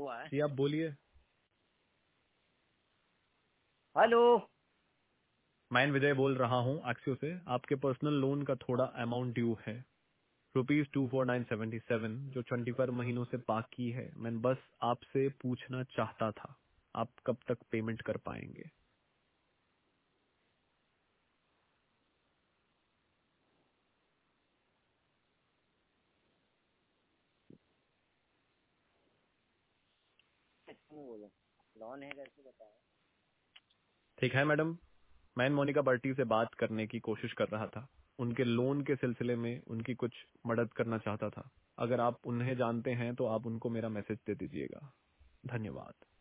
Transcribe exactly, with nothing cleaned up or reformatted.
हुआ है। जी आप बोलिए। हेलो। मैं विजय बोल रहा हूँ एक्सियो से। आपके पर्सनल लोन का थोड़ा अमाउंट ड्यू है, rupees two four nine seventy seven, जो ट्वेंटी फोर महीनों से बाकी है। मैं बस आपसे पूछना चाहता था, आप कब तक पेमेंट कर पाएंगे? नहीं बोलो, लॉन है करके बताओ। ठीक है मैडम, मैं मोनिका बर्टी से बात करने की कोशिश कर रहा था। उनके लोन के सिलसिले में उनकी कुछ मदद करना चाहता था। अगर आप उन्हें जानते हैं तो आप उनको मेरा मैसेज दे दीजिएगा। धन्यवाद।